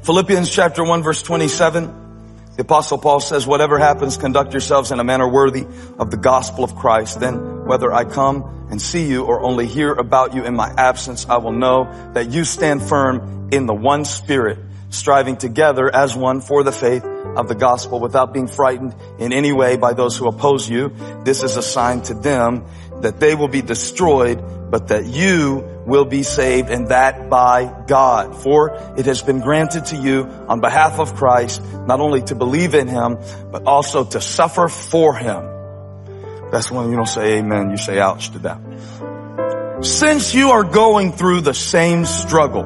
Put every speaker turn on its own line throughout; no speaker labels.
Philippians chapter 1 verse 27. The Apostle Paul says, whatever happens, conduct yourselves in a manner worthy of the gospel of Christ. Then whether I come and see you or only hear about you in my absence, I will know that you stand firm in the one Spirit, striving together as one for the faith of the gospel without being frightened in any way by those who oppose you. This is a sign to them that they will be destroyed, but that you will be saved, and that by God. For it has been granted to you on behalf of Christ, not only to believe in him, but also to suffer for him. That's when you don't say amen, you say ouch to that. Since you are going through the same struggle,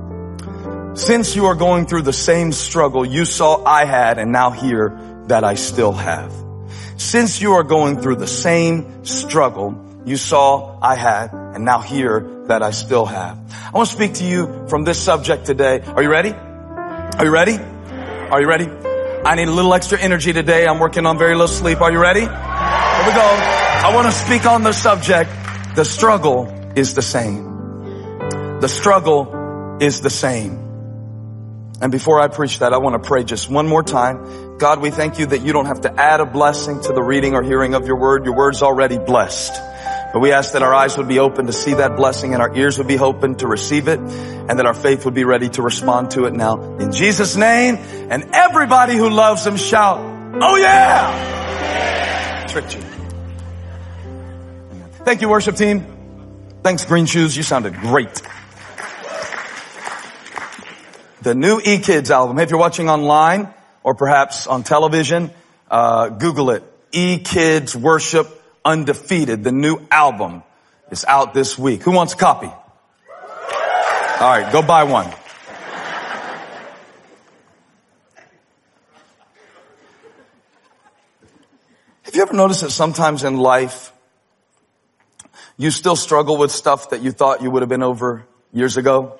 you saw I had and now hear that I still have. Since you are going through the same struggle, you saw I had and now hear that I still have. I want to speak to you from this subject today. Are you ready? Are you ready? Are you ready? I need a little extra energy today. I'm working on very little sleep. Are you ready? Here we go. I want to speak on the subject. The struggle is the same. The struggle is the same. And before I preach that, I want to pray just one more time. God, we thank you that you don't have to add a blessing to the reading or hearing of your word. Your word's already blessed. But we ask that our eyes would be open to see that blessing and our ears would be open to receive it, and that our faith would be ready to respond to it now. In Jesus' name, and everybody who loves him shout, oh yeah! Tricked you. Thank you, worship team. Thanks, Green Shoes. You sounded great. The new E-Kids album. Hey, if you're watching online or perhaps on television, Google it. E-Kids Worship Undefeated. The new album is out this week. Who wants a copy? All right, go buy one. Have you ever noticed that sometimes in life you still struggle with stuff that you thought you would have been over years ago?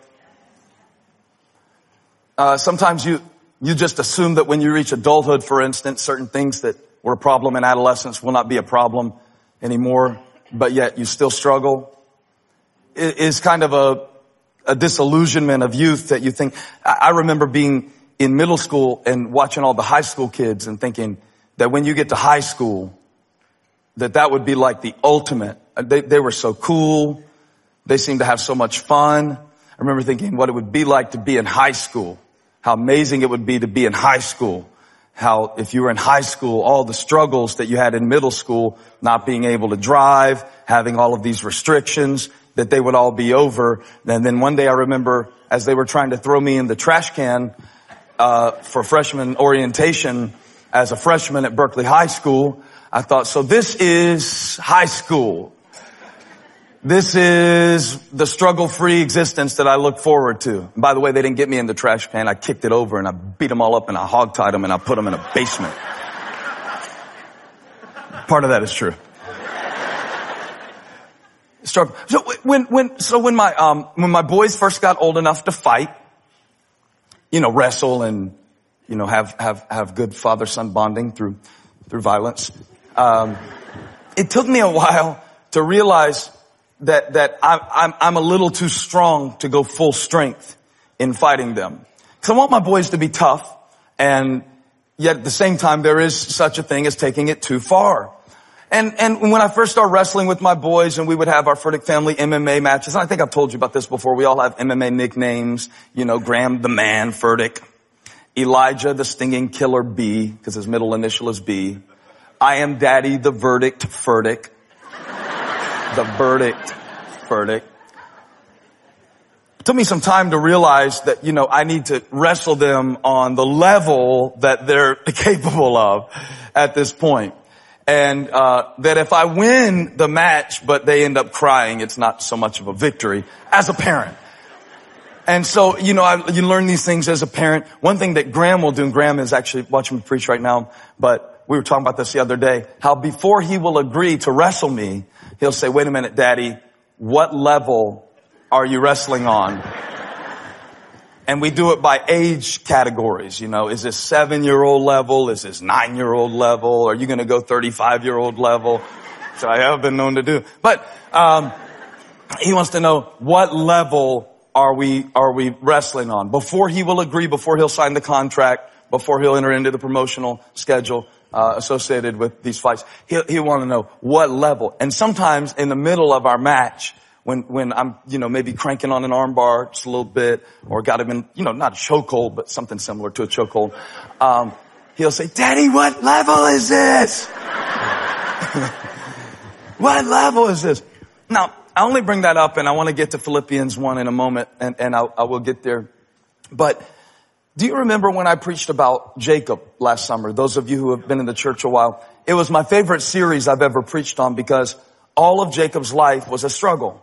Sometimes you just assume that when you reach adulthood, for instance, certain things that were a problem in adolescence will not be a problem anymore, but yet you still struggle. It is kind of a disillusionment of youth that you think. I remember being in middle school and watching all the high school kids and thinking that when you get to high school, that would be like the ultimate. They were so cool. They seemed to have so much fun. I remember thinking what it would be like to be in high school. How amazing it would be to be in high school. How if you were in high school, all the struggles that you had in middle school, not being able to drive, having all of these restrictions, that they would all be over. And then one day I remember as they were trying to throw me in the trash can, for freshman orientation as a freshman at Berkeley High School, I thought, so this is high school. This is the struggle-free existence that I look forward to. And by the way, they didn't get me in the trash can. I kicked it over and I beat them all up and I hogtied them and I put them in a basement. Part of that is true. Struggle. So when my boys first got old enough to fight, wrestle and, have good father-son bonding through violence, it took me a while to realize that I'm a little too strong to go full strength in fighting them. Because I want my boys to be tough, and yet at the same time there is such a thing as taking it too far. And when I first started wrestling with my boys and we would have our Furtick family MMA matches, and I think I've told you about this before, we all have MMA nicknames, Graham the Man Furtick, Elijah the Stinging Killer B, because his middle initial is B. I am Daddy the Verdict Furtick. The verdict, Furtick. It took me some time to realize that, I need to wrestle them on the level that they're capable of at this point. And, that if I win the match, but they end up crying, it's not so much of a victory as a parent. And so, you learn these things as a parent. One thing that Graham will do, and Graham is actually watching me preach right now, but we were talking about this the other day, how before he will agree to wrestle me, he'll say, wait a minute, Daddy, what level are you wrestling on? And we do it by age categories. Is this 7-year-old level? Is this 9-year-old level? Are you going to go 35-year-old level? So I have been known to do. But, he wants to know what level are we wrestling on? Before he will agree, before he'll sign the contract, before he'll enter into the promotional schedule associated with these fights, he'll want to know what level. And sometimes in the middle of our match, when I'm, maybe cranking on an arm bar just a little bit, or got him in, not a chokehold, but something similar to a chokehold, he'll say, "Daddy, what level is this?" What level is this? Now, I only bring that up, and I want to get to Philippians 1 in a moment, and I will get there. But do you remember when I preached about Jacob last summer? Those of you who have been in the church a while, it was my favorite series I've ever preached on, because all of Jacob's life was a struggle.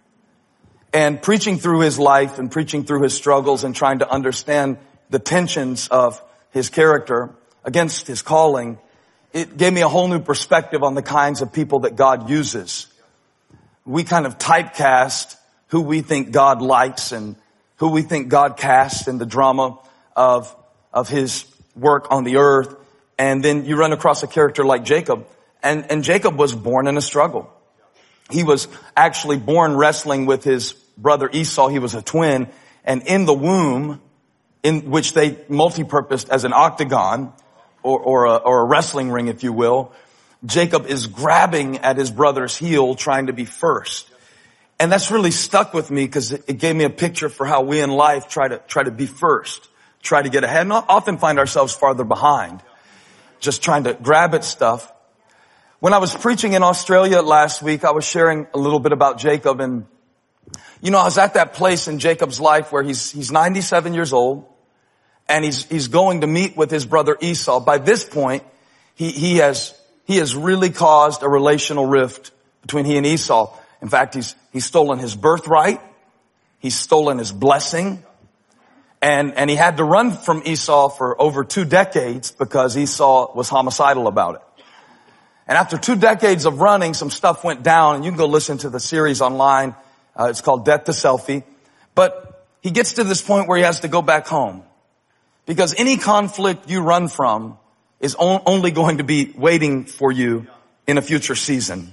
And preaching through his life and preaching through his struggles and trying to understand the tensions of his character against his calling, it gave me a whole new perspective on the kinds of people that God uses. We kind of typecast who we think God likes and who we think God casts in the drama of his work on the earth. And then you run across a character like Jacob. And Jacob was born in a struggle. He was actually born wrestling with his brother Esau. He was a twin. And in the womb, in which they multi-purposed as an octagon or a wrestling ring, if you will, Jacob is grabbing at his brother's heel, trying to be first. And that's really stuck with me, because it gave me a picture for how we in life try to be first, try to get ahead, and often find ourselves farther behind, just trying to grab at stuff. When I was preaching in Australia last week, I was sharing a little bit about Jacob, and I was at that place in Jacob's life where he's 97 years old, and he's going to meet with his brother Esau. By this point, he has really caused a relational rift between he and Esau. In fact, he's stolen his birthright. He's stolen his blessing. And he had to run from Esau for over 2 decades because Esau was homicidal about it. And after 2 decades of running, some stuff went down, and you can go listen to the series online. It's called Death to Selfie. But he gets to this point where he has to go back home, because any conflict you run from is only going to be waiting for you in a future season.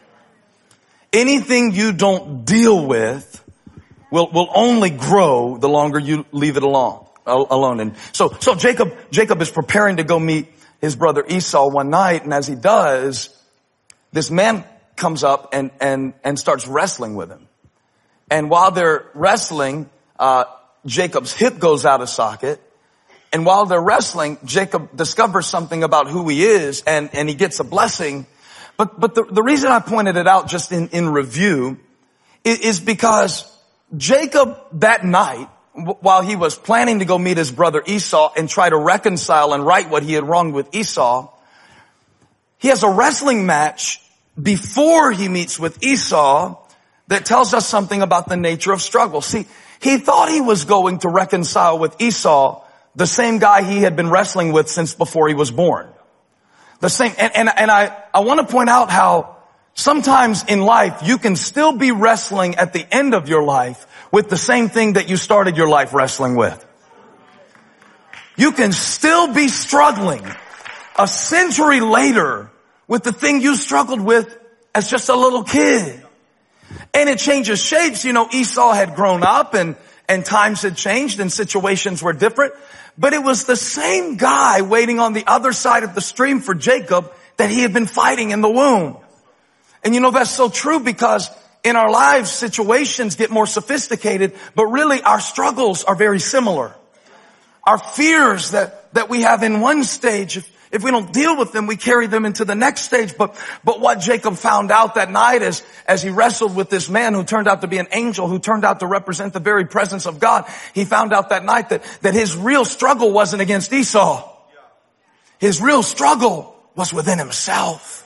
Anything you don't deal with will only grow the longer you leave it alone. And so Jacob is preparing to go meet his brother Esau one night, and as he does, this man comes up and starts wrestling with him. And while they're wrestling, Jacob's hip goes out of socket. And while they're wrestling, Jacob discovers something about who he is, and he gets a blessing. But the reason I pointed it out just in review is because Jacob that night, while he was planning to go meet his brother Esau and try to reconcile and right what he had wronged with Esau, he has a wrestling match before he meets with Esau that tells us something about the nature of struggle. See, he thought he was going to reconcile with Esau, the same guy he had been wrestling with since before he was born. The same, and I want to point out how sometimes in life you can still be wrestling at the end of your life with the same thing that you started your life wrestling with. You can still be struggling a century later with the thing you struggled with as just a little kid. And it changes shapes. Esau had grown up and times had changed and situations were different. But it was the same guy waiting on the other side of the stream for Jacob that he had been fighting in the womb. And that's so true, because in our lives, situations get more sophisticated, but really our struggles are very similar. Our fears that we have in one stage, if we don't deal with them, we carry them into the next stage. But what Jacob found out that night as he wrestled with this man who turned out to be an angel, who turned out to represent the very presence of God, he found out that night that his real struggle wasn't against Esau. His real struggle was within himself.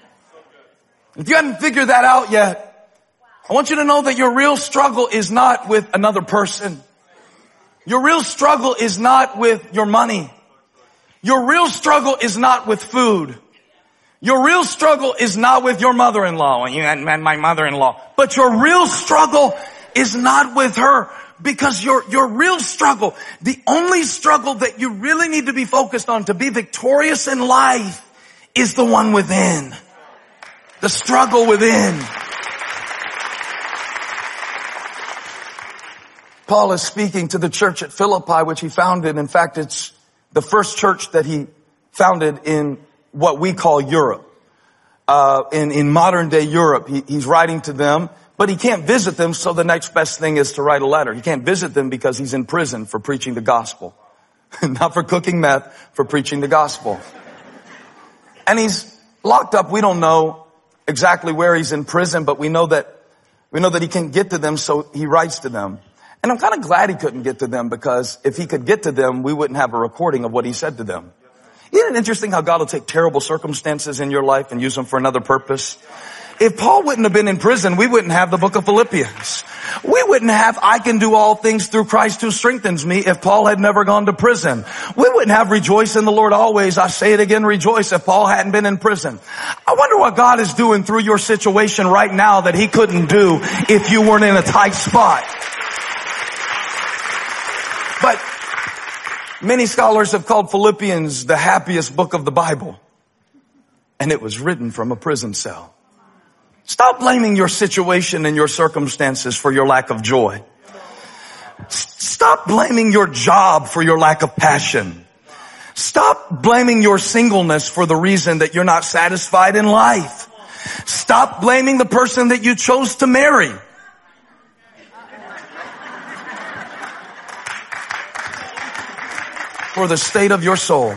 If you haven't figured that out yet, I want you to know that your real struggle is not with another person. Your real struggle is not with your money. Your real struggle is not with food. Your real struggle is not with your mother-in-law. And my mother-in-law. But your real struggle is not with her. Because your real struggle, the only struggle that you really need to be focused on to be victorious in life, is the one within. The struggle within. Paul is speaking to the church at Philippi, which he founded. In fact, it's the first church that he founded in what we call Europe. In modern day Europe, he's writing to them, but he can't visit them. So the next best thing is to write a letter. He can't visit them because he's in prison for preaching the gospel, not for cooking meth, for preaching the gospel. And he's locked up. We don't know exactly where he's in prison, but we know that he can't get to them. So he writes to them. And I'm kind of glad he couldn't get to them, because if he could get to them, we wouldn't have a recording of what he said to them. Isn't it interesting how God will take terrible circumstances in your life and use them for another purpose? If Paul wouldn't have been in prison, we wouldn't have the book of Philippians. We wouldn't have I can do all things through Christ who strengthens me if Paul had never gone to prison. We wouldn't have rejoice in the Lord always. I say it again, rejoice, if Paul hadn't been in prison. I wonder what God is doing through your situation right now that he couldn't do if you weren't in a tight spot. But many scholars have called Philippians the happiest book of the Bible. And it was written from a prison cell. Stop blaming your situation and your circumstances for your lack of joy. Stop blaming your job for your lack of passion. Stop blaming your singleness for the reason that you're not satisfied in life. Stop blaming the person that you chose to marry. For the state of your soul.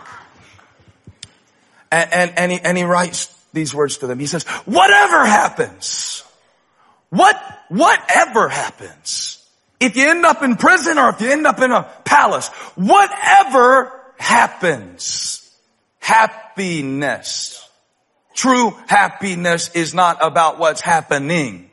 And he writes these words to them. He says, whatever happens, whatever happens, if you end up in prison or if you end up in a palace, whatever happens, happiness. True happiness is not about what's happening.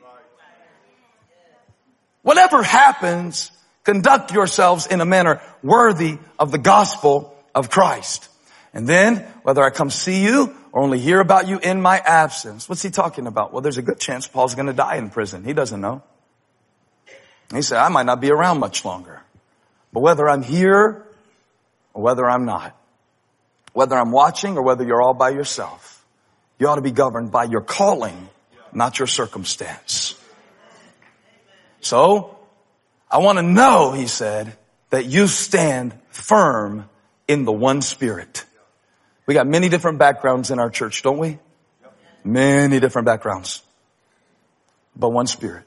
Whatever happens, conduct yourselves in a manner worthy of the gospel of Christ. And then, whether I come see you or only hear about you in my absence. What's he talking about? Well, there's a good chance Paul's going to die in prison. He doesn't know. He said, I might not be around much longer. But whether I'm here or whether I'm not, whether I'm watching or whether you're all by yourself, you ought to be governed by your calling, not your circumstance. So, I want to know, he said, that you stand firm in the one Spirit. We got many different backgrounds in our church, don't we? Many different backgrounds. But one Spirit.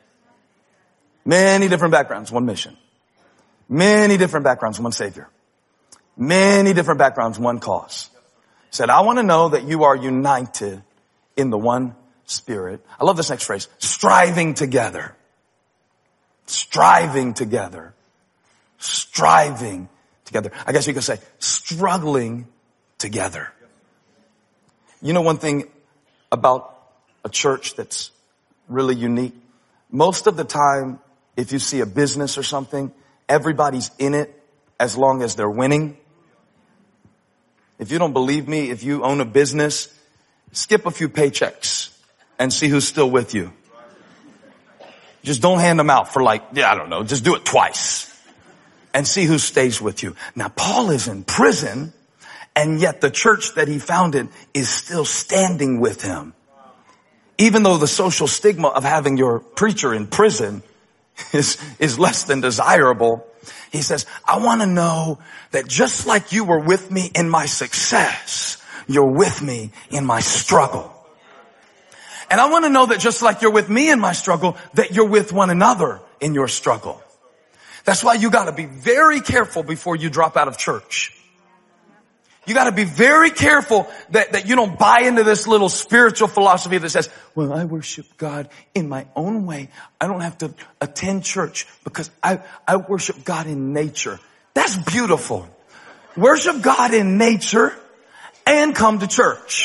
Many different backgrounds, one mission. Many different backgrounds, one Savior. Many different backgrounds, one cause. He said, I want to know that you are united in the one Spirit. I love this next phrase. Striving together. Striving together. Striving together. I guess you could say struggling together. You know one thing about a church that's really unique? Most of the time, if you see a business or something, everybody's in it as long as they're winning. If you don't believe me, if you own a business, skip a few paychecks and see who's still with you. Just don't hand them out for just do it twice and see who stays with you. Now, Paul is in prison, and yet the church that he founded is still standing with him. Even though the social stigma of having your preacher in prison is less than desirable, he says, I want to know that just like you were with me in my success, you're with me in my struggle. And I want to know that just like you're with me in my struggle, that you're with one another in your struggle. That's why you got to be very careful before you drop out of church. You got to be very careful that you don't buy into this little spiritual philosophy that says, well, I worship God in my own way. I don't have to attend church because I worship God in nature. That's beautiful. Worship God in nature and come to church.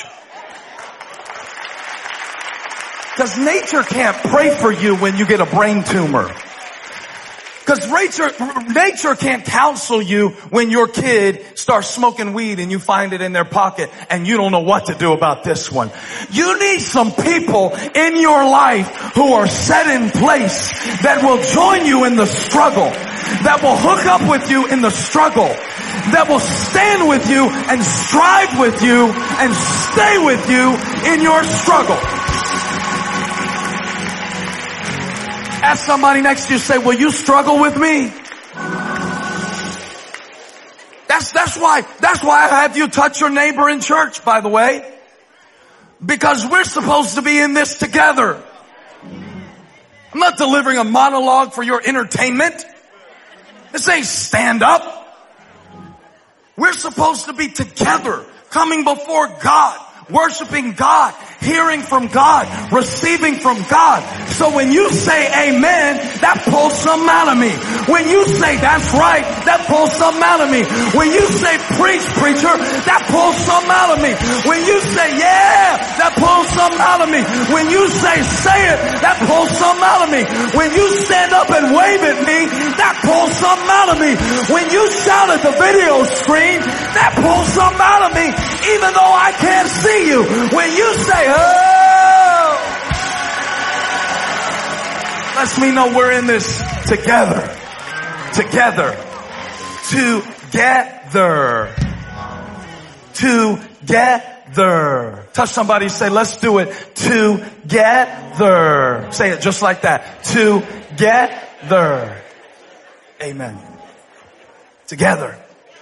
Because nature can't pray for you when you get a brain tumor. Because nature can't counsel you when your kid starts smoking weed and you find it in their pocket and you don't know what to do about this one. You need some people in your life who are set in place that will join you in the struggle, that will hook up with you in the struggle, that will stand with you and strive with you and stay with you in your struggle. Ask somebody next to you, say, will you struggle with me? That's why I have you touch your neighbor in church, by the way. Because we're supposed to be in this together. I'm not delivering a monologue for your entertainment. This ain't stand up. We're supposed to be together, coming before God, worshiping God, hearing from God, receiving from God. So when you say amen, that pulls something out of me. When you say that's right, that pulls something out of me. When you say preach, preacher, that pulls something out of me. When you say yeah, that pulls something out of me. When you say it, that pulls something out of me. When you stand up and wave at me, that pulls something out of me. When you shout at the video screen, that pulls something out of me, even though I can't see you. When you say, oh, lets me know we're in this together. Together. Together. Together. Touch somebody, say, let's do it together. Say it just like that. Together. Amen. Together.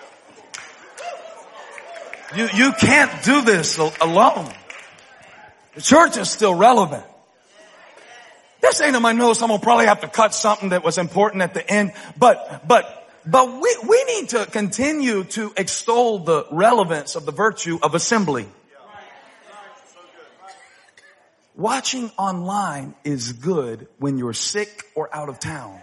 You can't do this alone. The church is still relevant. This ain't in my notes. I'm going to probably have to cut something that was important at the end. But we need to continue to extol the relevance of the virtue of assembly. Watching online is good when you're sick or out of town.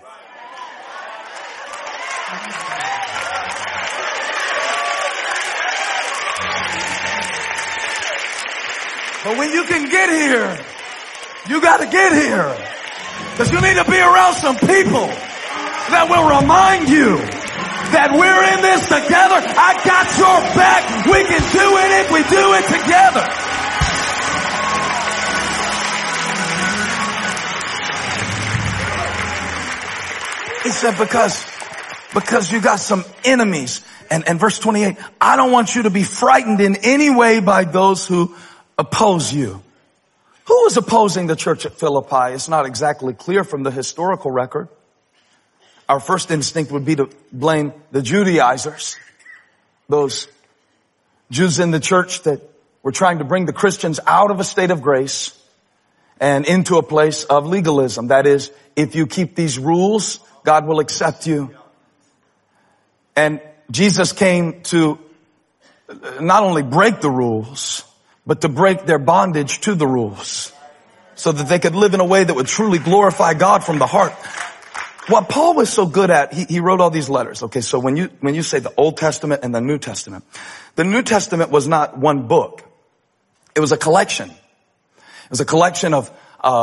But when you can get here, you got to get here. Because you need to be around some people that will remind you that we're in this together. I got your back. We can do it if we do it together. He said, because you got some enemies. And verse 28, I don't want you to be frightened in any way by those who oppose you. Who was opposing the church at Philippi? It's not exactly clear from the historical record. Our first instinct would be to blame the Judaizers, those Jews in the church that were trying to bring the Christians out of a state of grace and into a place of legalism. That is, if you keep these rules, God will accept you. And Jesus came to not only break the rules, but to break their bondage to the rules so that they could live in a way that would truly glorify God from the heart. What Paul was so good at, he wrote all these letters. Okay, so when you say the Old Testament and the New Testament, the New Testament was not one book. It was a collection. It was a collection of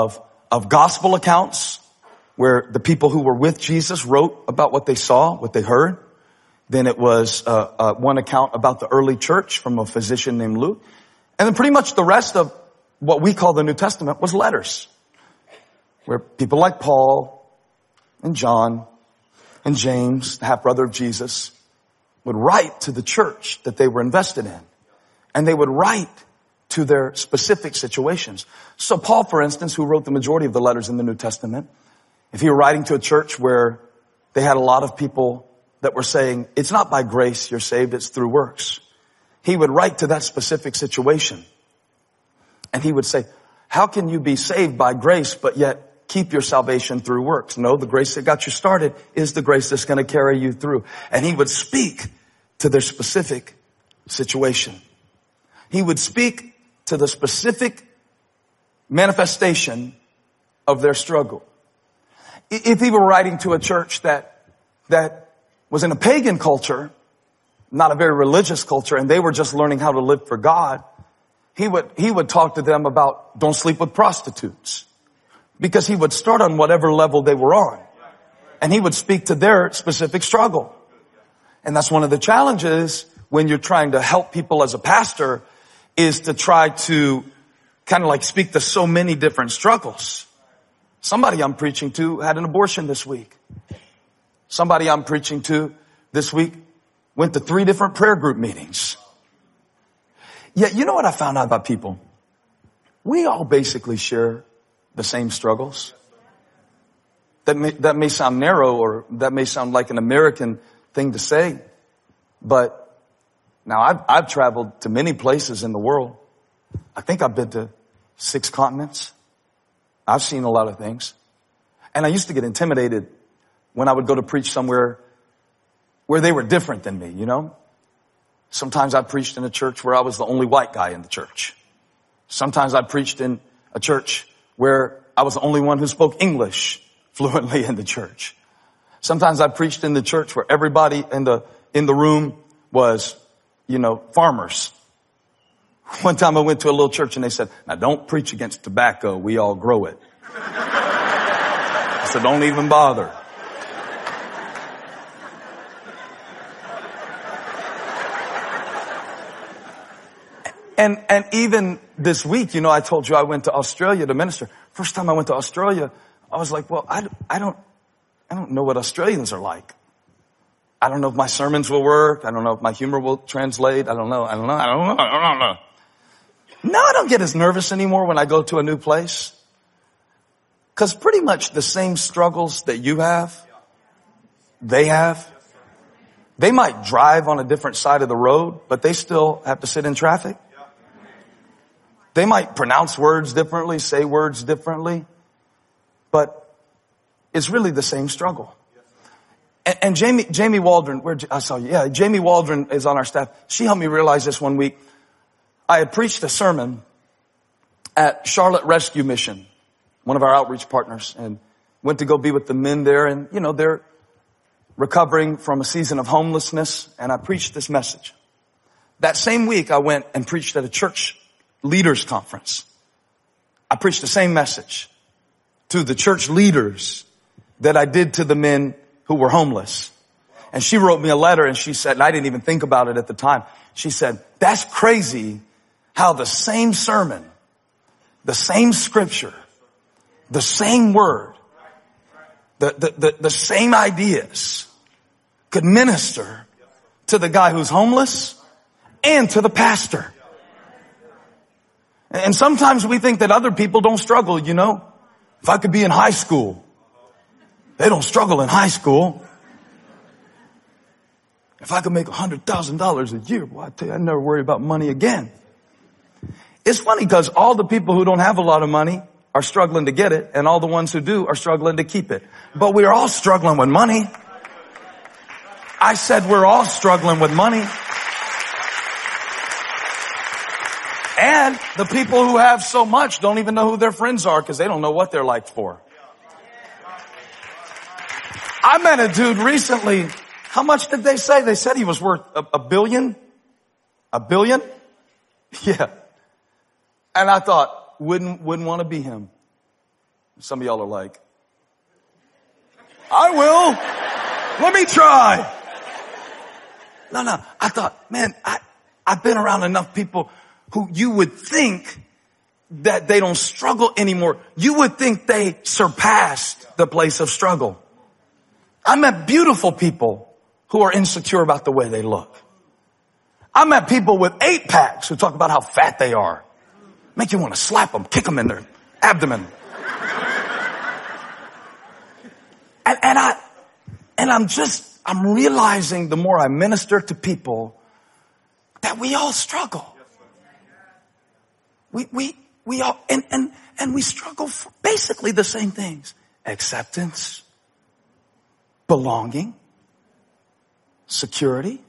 gospel accounts where the people who were with Jesus wrote about what they saw, what they heard. Then it was one account about the early church from a physician named Luke. And then pretty much the rest of what we call the New Testament was letters, where people like Paul and John and James, the half-brother of Jesus, would write to the church that they were invested in. And they would write to their specific situations. So Paul, for instance, who wrote the majority of the letters in the New Testament, if he were writing to a church where they had a lot of people that were saying, it's not by grace you're saved, it's through works, he would write to that specific situation. And he would say, how can you be saved by grace, but yet keep your salvation through works? No, the grace that got you started is the grace that's going to carry you through. And he would speak to their specific situation. He would speak to the specific manifestation of their struggle. If he were writing to a church that was in a pagan culture, not a very religious culture, and they were just learning how to live for God, he would talk to them about don't sleep with prostitutes. Because he would start on whatever level they were on. And he would speak to their specific struggle. And that's one of the challenges when you're trying to help people as a pastor, is to try to kind of like speak to so many different struggles. Somebody I'm preaching to had an abortion this week. Somebody I'm preaching to this week went to 3 different prayer group meetings. Yet, you know what I found out about people? We all basically share the same struggles. That may sound narrow, or that may sound like an American thing to say. But now I've traveled to many places in the world. I think I've been to 6 continents. I've seen a lot of things. And I used to get intimidated when I would go to preach somewhere where they were different than me, you know? Sometimes I preached in a church where I was the only white guy in the church. Sometimes I preached in a church where I was the only one who spoke English fluently in the church. Sometimes I preached in the church where everybody in the room was, you know, farmers. One time I went to a little church and they said, now don't preach against tobacco. We all grow it. So don't even bother. And even this week, you know, I told you I went to Australia to minister. First time I went to Australia, I was like, well, I don't know what Australians are like. I don't know if my sermons will work. I don't know if my humor will translate. I don't know. Now I don't get as nervous anymore when I go to a new place. Because pretty much the same struggles that you have, they have. They might drive on a different side of the road, but they still have to sit in traffic. They might pronounce words differently, say words differently, but it's really the same struggle. And Jamie Waldron, I saw you. Yeah, Jamie Waldron is on our staff. She helped me realize this one week. I had preached a sermon at Charlotte Rescue Mission, one of our outreach partners, and went to go be with the men there. And, you know, they're recovering from a season of homelessness. And I preached this message. That same week, I went and preached at a church leaders conference. I preached the same message to the church leaders that I did to the men who were homeless. And she wrote me a letter and she said, and I didn't even think about it at the time. She said, that's crazy how the same sermon, the same scripture, the same word, the same ideas could minister to the guy who's homeless and to the pastor. And sometimes we think that other people don't struggle, you know. If I could be in high school, they don't struggle in high school. If I could make $100,000 a year, boy, I tell you, I never worry about money again. It's funny because all the people who don't have a lot of money are struggling to get it, and all the ones who do are struggling to keep it. But we're all struggling with money. I said we're all struggling with money. And the people who have so much don't even know who their friends are because they don't know what they're like for. I met a dude recently. How much did they say? They said he was worth a billion. A billion? Yeah. And I thought, wouldn't want to be him. Some of y'all are like, I will. Let me try. No. I thought, man, I've been around enough people who you would think that they don't struggle anymore. You would think they surpassed the place of struggle. I met beautiful people who are insecure about the way they look. I met people with 8-packs who talk about how fat they are. Make you want to slap them, kick them in their abdomen. And I'm realizing the more I minister to people that we all struggle. We all, and we struggle for basically the same things. Acceptance, belonging, security.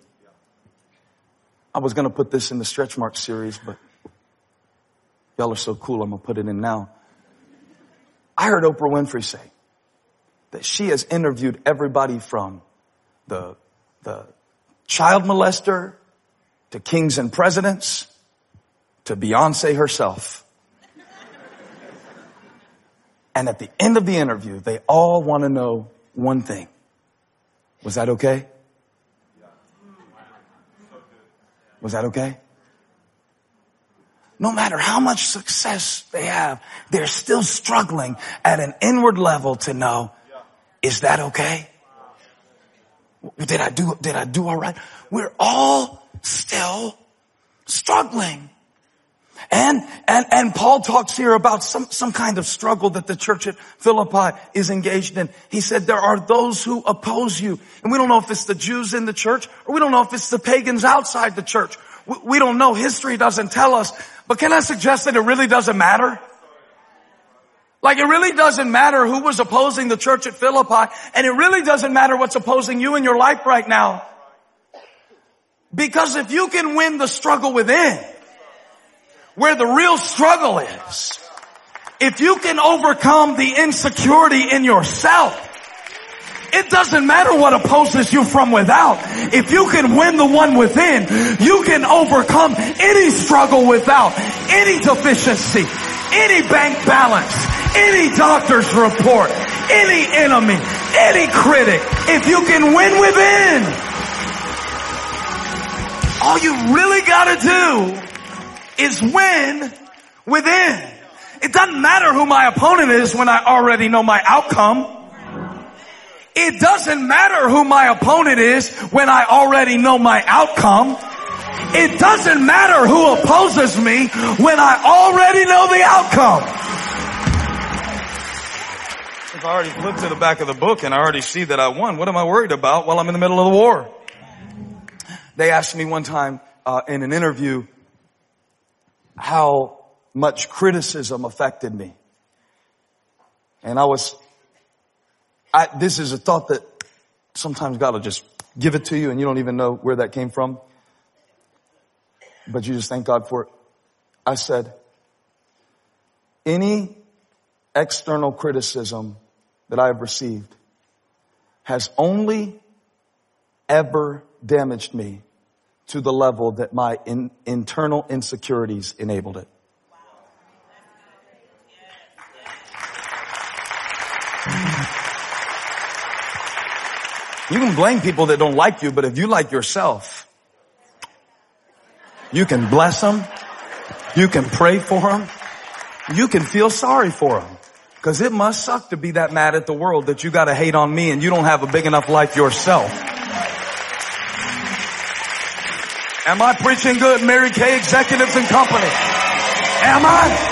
I was going to put this in the Stretch Mark series, but y'all are so cool, I'm going to put it in now. I heard Oprah Winfrey say that she has interviewed everybody from the child molester to kings and presidents to Beyonce herself. And at the end of the interview, they all want to know one thing. Was that okay? Was that okay? No matter how much success they have, they're still struggling at an inward level to know, is that okay? Did I do all right? We're all still struggling. And Paul talks here about some kind of struggle that the church at Philippi is engaged in. He said there are those who oppose you. And we don't know if it's the Jews in the church or we don't know if it's the pagans outside the church. We don't know. History doesn't tell us. But can I suggest that it really doesn't matter? Like it really doesn't matter who was opposing the church at Philippi, and it really doesn't matter what's opposing you in your life right now. Because if you can win the struggle within, where the real struggle is, if you can overcome the insecurity in yourself, it doesn't matter what opposes you from without. If you can win the one within, you can overcome any struggle without, any deficiency, any bank balance, any doctor's report, any enemy, any critic. If you can win within, all you really gotta do is win within. It doesn't matter who my opponent is when I already know my outcome. It doesn't matter who my opponent is when I already know my outcome. It doesn't matter who opposes me when I already know the outcome. If I already flipped to the back of the book and I already see that I won, what am I worried about while I'm in the middle of the war? They asked me one time in an interview how much criticism affected me. And this is a thought that sometimes God will just give it to you and you don't even know where that came from. But you just thank God for it. I said, any external criticism that I have received has only ever damaged me to the level that my internal insecurities enabled it. You can blame people that don't like you, but if you like yourself, you can bless them. You can pray for them. You can feel sorry for them. Because it must suck to be that mad at the world that you got to hate on me and you don't have a big enough life yourself. Am I preaching good, Mary Kay Executives and Company? Am I?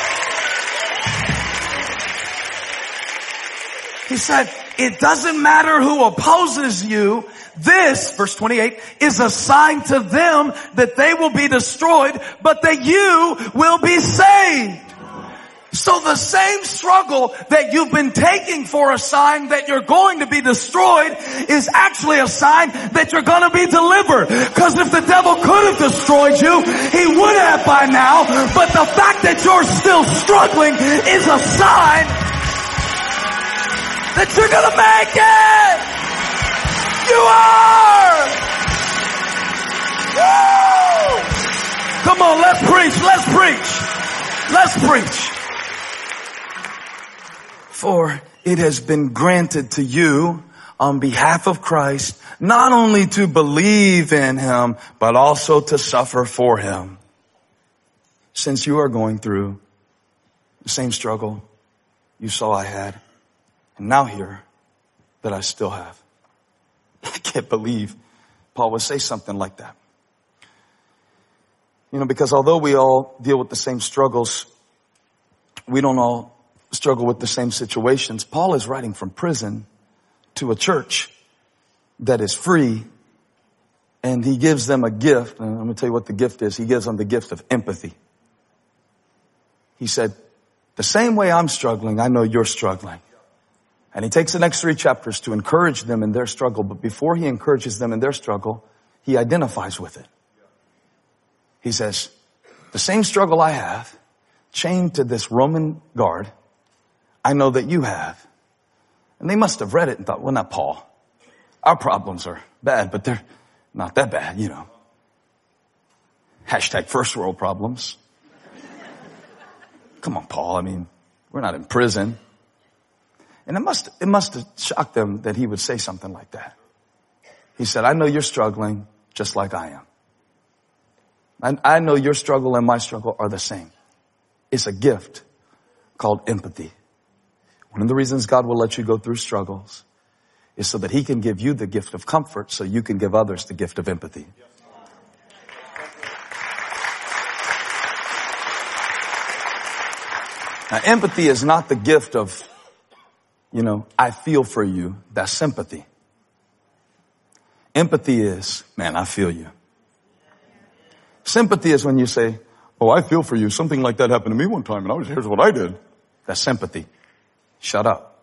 He said, it doesn't matter who opposes you. This, verse 28, is a sign to them that they will be destroyed, but that you will be saved. So the same struggle that you've been taking for a sign that you're going to be destroyed is actually a sign that you're going to be delivered. Because if the devil could have destroyed you, he would have by now. But the fact that you're still struggling is a sign that you're going to make it. You are. Woo! Come on, let's preach. Let's preach. Let's preach. For it has been granted to you on behalf of Christ, not only to believe in him, but also to suffer for him. Since you are going through the same struggle you saw I had, and now hear that I still have. I can't believe Paul would say something like that. You know, because although we all deal with the same struggles, we don't all struggle with the same situations. Paul is writing from prison to a church that is free, and he gives them a gift. And I'm going to tell you what the gift is. He gives them the gift of empathy. He said, the same way I'm struggling, I know you're struggling. And he takes the next 3 chapters to encourage them in their struggle. But before he encourages them in their struggle, he identifies with it. He says, the same struggle I have, chained to this Roman guard, I know that you have. And they must have read it and thought, well, not Paul. Our problems are bad, but they're not that bad, you know. Hashtag first world problems. Come on, Paul. I mean, we're not in prison. And it must have shocked them that he would say something like that. He said, I know you're struggling just like I am. I know your struggle and my struggle are the same. It's a gift called empathy. One of the reasons God will let you go through struggles is so that he can give you the gift of comfort so you can give others the gift of empathy. Now, empathy is not the gift of, I feel for you. That's sympathy. Empathy is, man, I feel you. Sympathy is when you say, oh, I feel for you. Something like that happened to me one time, and here's what I did. That's sympathy. Shut up.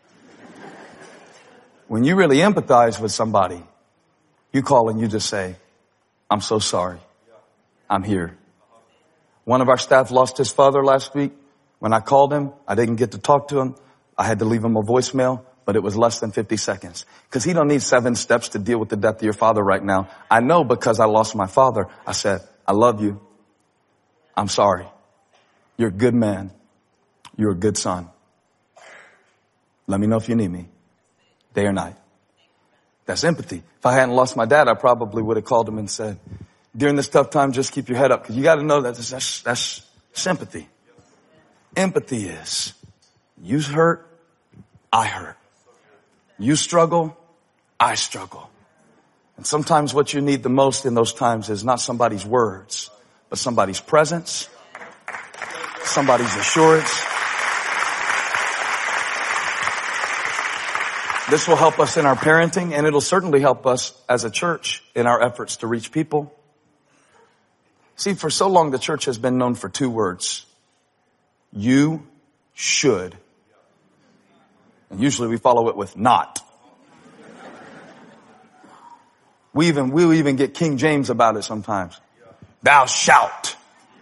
When you really empathize with somebody, you call and you just say, I'm so sorry. I'm here. One of our staff lost his father last week. When I called him, I didn't get to talk to him. I had to leave him a voicemail, but it was less than 50 seconds. Because he don't need 7 steps to deal with the death of your father right now. I know because I lost my father. I said, I love you. I'm sorry. You're a good man. You're a good son. Let me know if you need me, day or night. That's empathy. If I hadn't lost my dad, I probably would have called him and said, during this tough time, just keep your head up. Because you got to know that that's sympathy. Empathy is, you hurt, I hurt. You struggle, I struggle. And sometimes what you need the most in those times is not somebody's words, but somebody's presence, somebody's assurance. This will help us in our parenting, and it'll certainly help us as a church in our efforts to reach people. See, for so long, the church has been known for 2 words. You should. And usually we follow it with not. We'll even get King James about it sometimes. Thou shalt.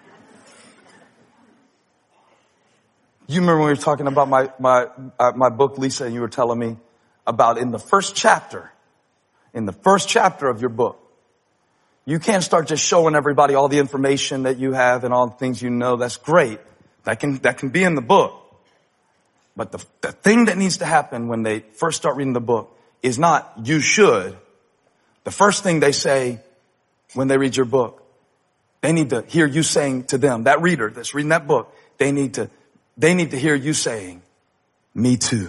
You remember when we were talking about my book, Lisa, and you were telling me about in the first chapter of your book, you can't start just showing everybody all the information that you have and all the things you know. That's great. That can be in the book. But the thing that needs to happen when they first start reading the book is not you should. The first thing they say when they read your book, they need to hear you saying to them, that reader that's reading that book, they need to hear you saying, me too.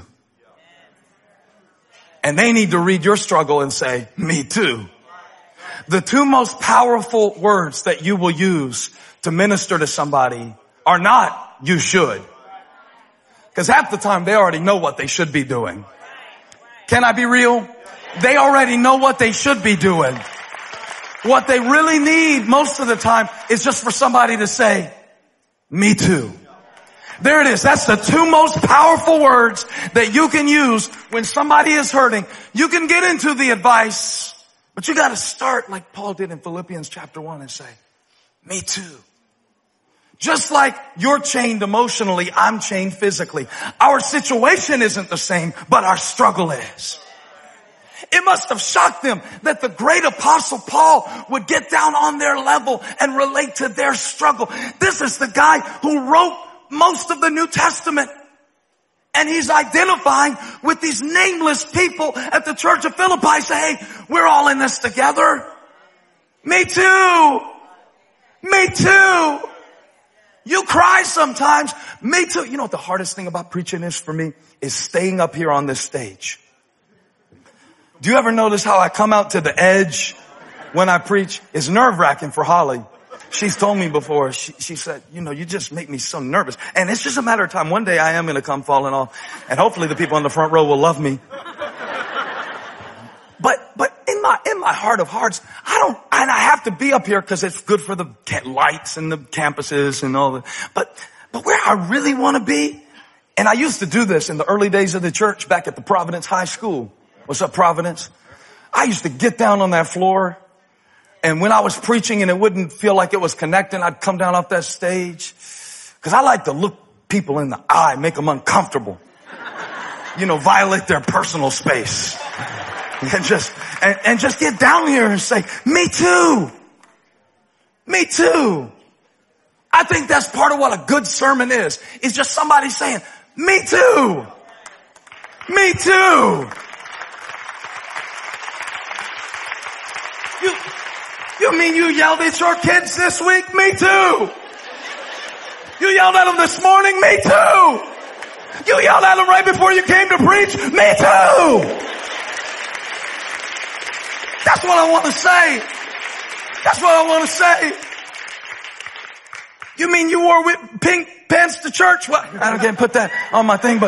And they need to read your struggle and say, me too. The 2 most powerful words that you will use to minister to somebody are not you should. Because half the time they already know what they should be doing. Can I be real? They already know what they should be doing. What they really need most of the time is just for somebody to say, me too. There it is. That's the 2 most powerful words that you can use when somebody is hurting. You can get into the advice, but you got to start like Paul did in Philippians chapter 1 and say, me too. Just like you're chained emotionally, I'm chained physically. Our situation isn't the same, but our struggle is. It must have shocked them that the great apostle Paul would get down on their level and relate to their struggle. This is the guy who wrote most of the New Testament. And he's identifying with these nameless people at the church of Philippi. Say, hey, we're all in this together. Me too. Me too. You cry sometimes. Me too. You know what the hardest thing about preaching is for me? Is staying up here on this stage. Do you ever notice how I come out to the edge when I preach? It's nerve-wracking for Holly. She's told me before, she said, you just make me so nervous. And it's just a matter of time. One day I am going to come falling off, and hopefully the people in the front row will love me. But in my heart of hearts, I have to be up here because it's good for the lights and the campuses and all that. But where I really want to be, and I used to do this in the early days of the church back at the Providence High School. What's up, Providence? I used to get down on that floor, and when I was preaching and it wouldn't feel like it was connecting, I'd come down off that stage because I like to look people in the eye, make them uncomfortable, violate their personal space. And just get down here and say, me too. Me too. I think that's part of what a good sermon is just somebody saying, me too. Me too. You mean you yelled at your kids this week? Me too. You yelled at them this morning? Me too. You yelled at them right before you came to preach? Me too. That's what I want to say. That's what I want to say. You mean you wore pink pants to church? Well, I can't put that on my thing, but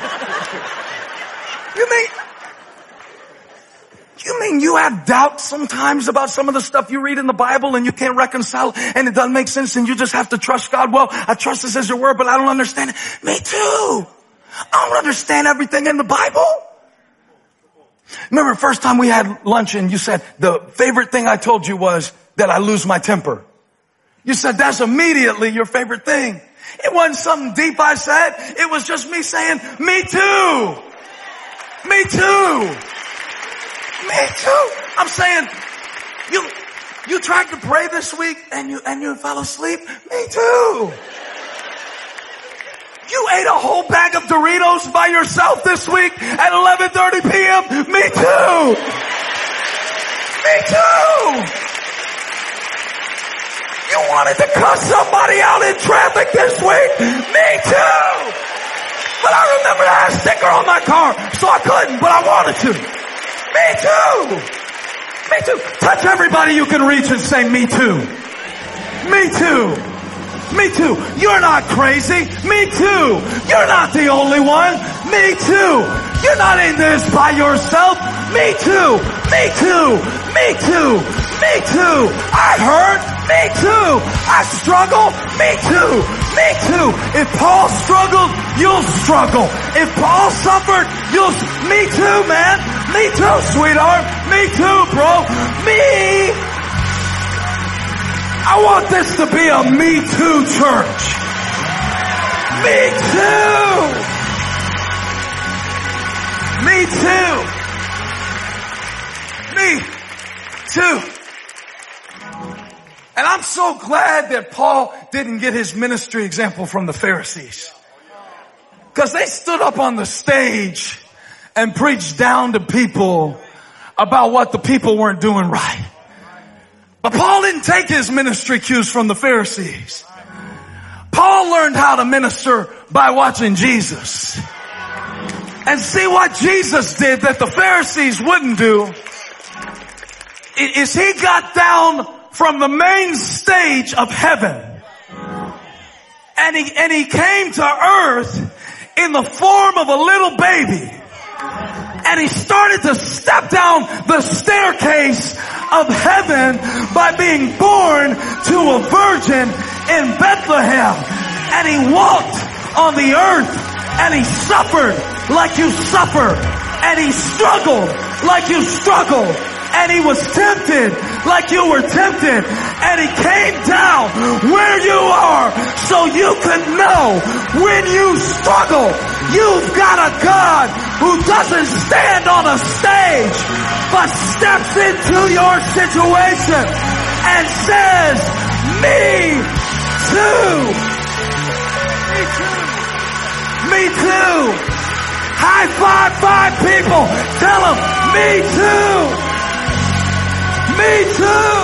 you mean you have doubts sometimes about some of the stuff you read in the Bible and you can't reconcile and it doesn't make sense and you just have to trust God? Well, I trust this as your word, but I don't understand it. Me too. I don't understand everything in the Bible. Remember the first time we had lunch and you said the favorite thing I told you was that I lose my temper. You said that's immediately your favorite thing. It wasn't something deep I said. It was just me saying, me too. Me too. Me too. I'm saying, you tried to pray this week and you fell asleep. Me too. You ate a whole bag of Doritos by yourself this week at 11:30 p.m. Me too. Me too. You wanted to cuss somebody out in traffic this week? Me too. But I remember I had a sticker on my car, so I couldn't, but I wanted to. Me too. Me too. Touch everybody you can reach and say, me too. Me too. Me too. You're not crazy. Me too. You're not the only one. Me too. You're not in this by yourself. Me too. Me too. Me too. Me too. I hurt. Me too. I struggle. Me too. Me too. If Paul struggled, you'll struggle. If Paul suffered, me too, man. Me too, sweetheart. Me too, bro. Me. I want this to be a me too church. Me too. Me too. Me too. And I'm so glad that Paul didn't get his ministry example from the Pharisees. Because they stood up on the stage and preached down to people about what the people weren't doing right. But Paul didn't take his ministry cues from the Pharisees. Paul learned how to minister by watching Jesus. And see what Jesus did that the Pharisees wouldn't do is he got down from the main stage of heaven. And he came to earth in the form of a little baby. And he started to step down the staircase of heaven by being born to a virgin in Bethlehem. And he walked on the earth and he suffered like you suffer. And he struggled like you struggle. And he was tempted like you were tempted. And he came down where you are so you could know when you struggle, you've got a God who doesn't stand on a stage, but steps into your situation and says, me too. Me too. Me too. High five people. Tell them, me too. Me too.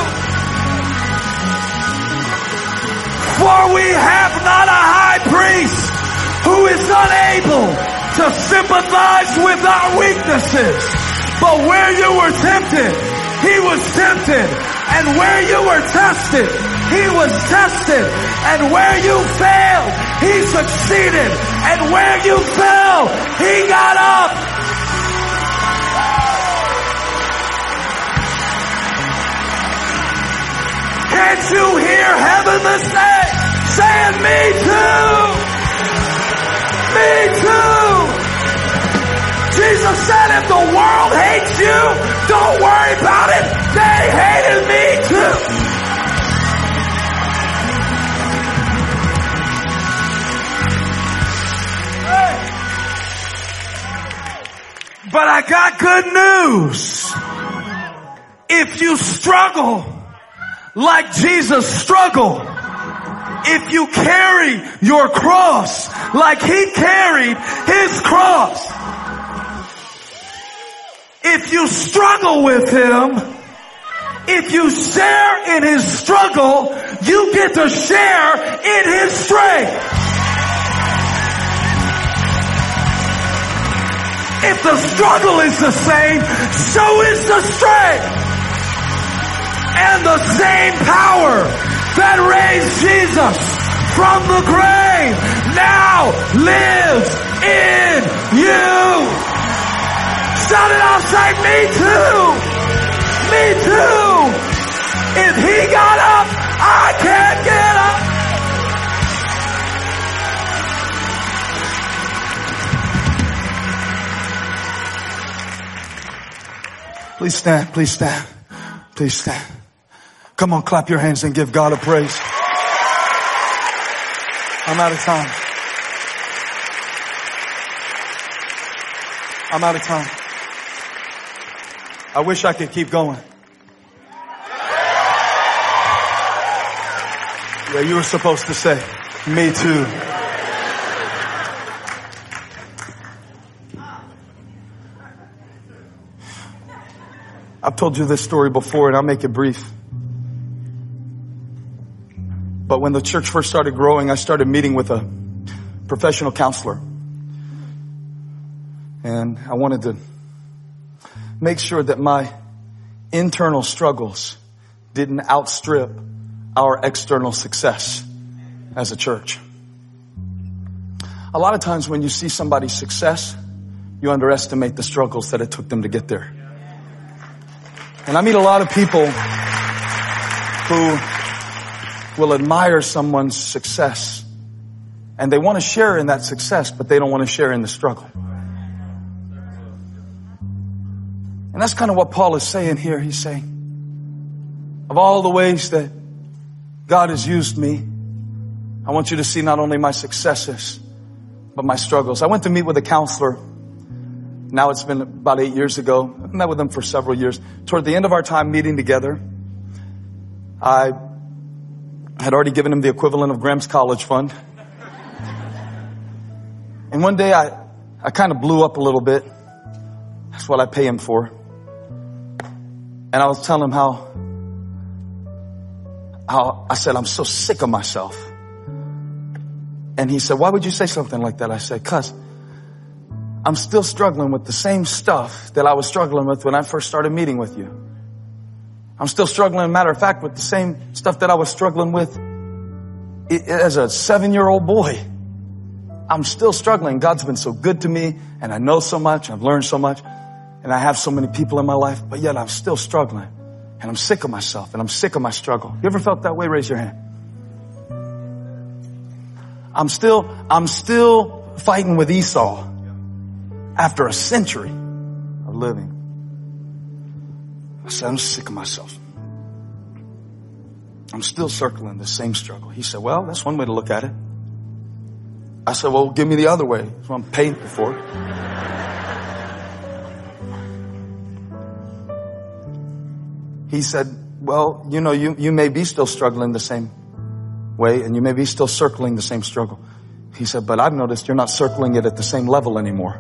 For we have not a high priest who is unable to sympathize with our weaknesses. But where you were tempted, he was tempted. And where you were tested, he was tested. And where you failed, he succeeded. And where you fell, he got up. Can't you hear heaven this day saying, me too? Me too. Jesus said, if the world hates you, don't worry about it. They hated me too. But I got good news. If you struggle like Jesus struggled, if you carry your cross like he carried his cross, if you struggle with him, if you share in his struggle, you get to share in his strength. If the struggle is the same, so is the strength. And the same power that raised Jesus from the grave now lives in you. Shout it out, say, me too. Me too. If he got up, I can't get up. Please stand, please stand, please stand. Come on, clap your hands and give God a praise. I'm out of time. I'm out of time. I wish I could keep going. Yeah, you were supposed to say, me too. I've told you this story before and I'll make it brief. But when the church first started growing, I started meeting with a professional counselor. And I wanted to make sure that my internal struggles didn't outstrip our external success as a church. A lot of times when you see somebody's success, you underestimate the struggles that it took them to get there. And I meet a lot of people who will admire someone's success and they want to share in that success, but they don't want to share in the struggle. And that's kind of what Paul is saying here. He's saying, of all the ways that God has used me, I want you to see not only my successes, but my struggles. I went to meet with a counselor. Now it's been about 8 years ago. I met with him for several years. Toward the end of our time meeting together, I had already given him the equivalent of Graham's college fund. And one day I kind of blew up a little bit. That's what I pay him for. And I was telling him how I said, I'm so sick of myself. And he said, why would you say something like that? I said, 'cause I'm still struggling with the same stuff that I was struggling with when I first started meeting with you. I'm still struggling, matter of fact, with the same stuff that I was struggling with as a 7-year-old boy. I'm still struggling. God's been so good to me, and I know so much, I've learned so much, and I have so many people in my life, but yet I'm still struggling. And I'm sick of myself, and I'm sick of my struggle. You ever felt that way? Raise your hand. I'm still fighting with Esau after a century of living. I said, I'm sick of myself. I'm still circling the same struggle. He said, well, that's one way to look at it. I said, well, give me the other way. That's what I'm paying for. He said, well, you know, you may be still struggling the same way, and you may be still circling the same struggle. He said, but I've noticed you're not circling it at the same level anymore.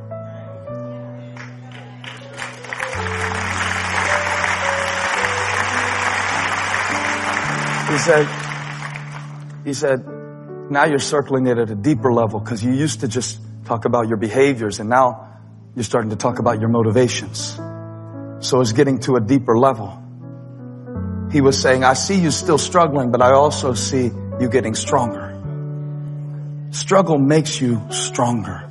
He said, now you're circling it at a deeper level, because you used to just talk about your behaviors, and now you're starting to talk about your motivations. So it's getting to a deeper level. He was saying, I see you still struggling, but I also see you getting stronger. Struggle makes you stronger.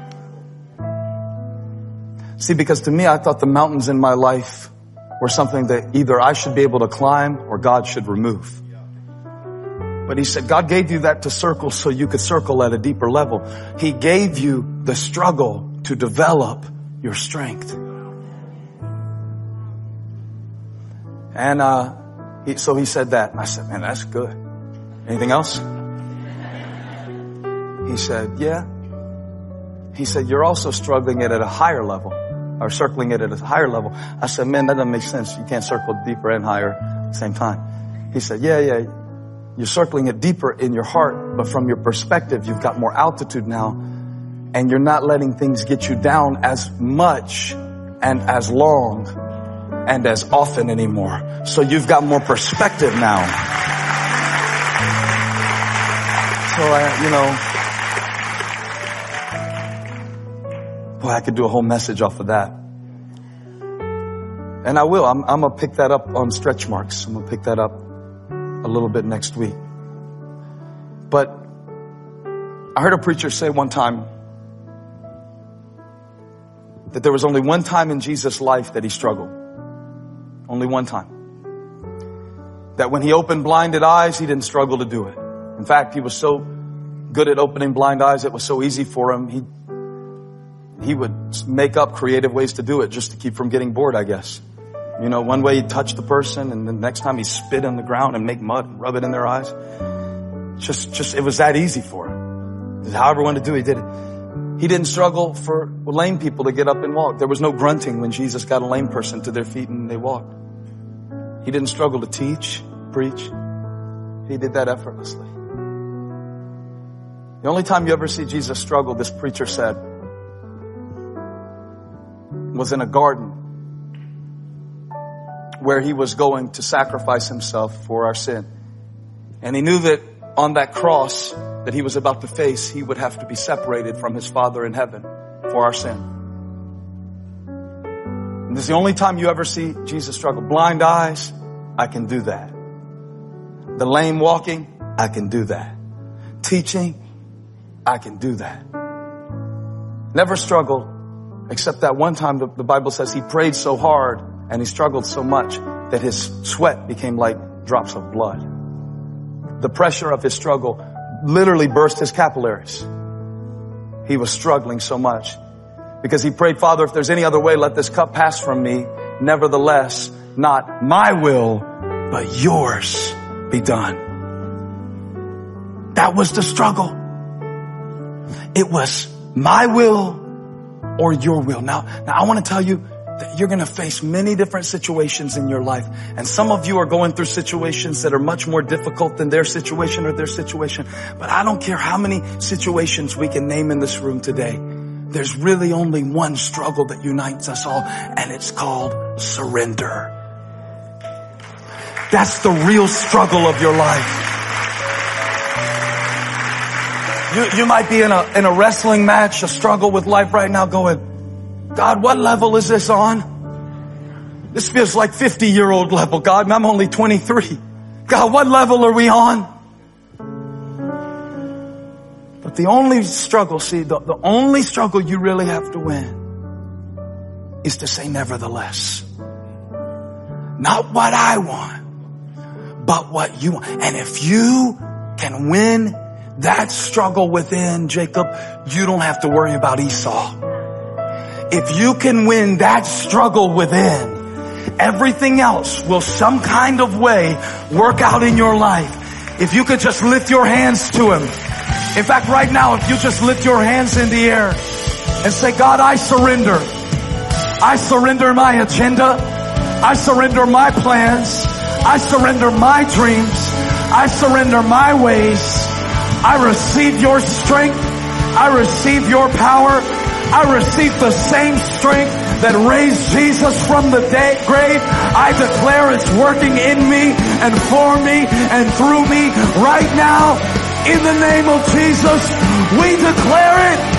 See, because to me, I thought the mountains in my life were something that either I should be able to climb or God should remove. But he said, God gave you that to circle so you could circle at a deeper level. He gave you the struggle to develop your strength. And so he said that. And I said, man, that's good. Anything else? He said, yeah. He said, you're also struggling it at a higher level, or circling it at a higher level. I said, man, that doesn't make sense. You can't circle deeper and higher at the same time. He said, yeah. You're circling it deeper in your heart, but from your perspective, you've got more altitude now, and you're not letting things get you down as much and as long and as often anymore. So you've got more perspective now. So boy, I could do a whole message off of that. And I will. I'm going to pick that up on stretch marks. I'm going to pick that up a little bit next week. But I heard a preacher say one time that there was only one time in Jesus' life that he struggled. Only one time. That when he opened blinded eyes, he didn't struggle to do it. In fact, he was so good at opening blind eyes, it was so easy for him, he would make up creative ways to do it just to keep from getting bored, I guess. You know, one way he'd touch the person, and the next time he'd spit on the ground and make mud and rub it in their eyes. Just, it was that easy for him. However he wanted to do it, he did it. He didn't struggle for lame people to get up and walk. There was no grunting when Jesus got a lame person to their feet and they walked. He didn't struggle to teach, preach. He did that effortlessly. The only time you ever see Jesus struggle, this preacher said, was in a garden where he was going to sacrifice himself for our sin. And he knew that on that cross that he was about to face, he would have to be separated from his Father in heaven for our sin. And this is the only time you ever see Jesus struggle. Blind eyes, I can do that. The lame walking, I can do that. Teaching, I can do that. Never struggled, except that one time the Bible says he prayed so hard and he struggled so much that his sweat became like drops of blood. The pressure of his struggle literally burst his capillaries. He was struggling so much because he prayed, Father, if there's any other way, let this cup pass from me. Nevertheless, not my will, but yours be done. That was the struggle. It was my will or your will. Now I want to tell you that you're going to face many different situations in your life. And some of you are going through situations that are much more difficult than their situation or their situation. But I don't care how many situations we can name in this room today. There's really only one struggle that unites us all, and it's called surrender. That's the real struggle of your life. You might be in a wrestling match, a struggle with life right now going, God, what level is this on? This feels like 50-year-old level, God, and I'm only 23. God, what level are we on? But the only struggle, the only struggle you really have to win is to say nevertheless. Not what I want, but what you want. And if you can win that struggle within, Jacob, you don't have to worry about Esau. If you can win that struggle within, everything else will some kind of way work out in your life. If you could just lift your hands to him. In fact, right now, if you just lift your hands in the air and say, God, I surrender. I surrender my agenda. I surrender my plans. I surrender my dreams. I surrender my ways. I receive your strength. I receive your power. I receive the same strength that raised Jesus from the grave. I declare it's working in me and for me and through me right now. In the name of Jesus, we declare it.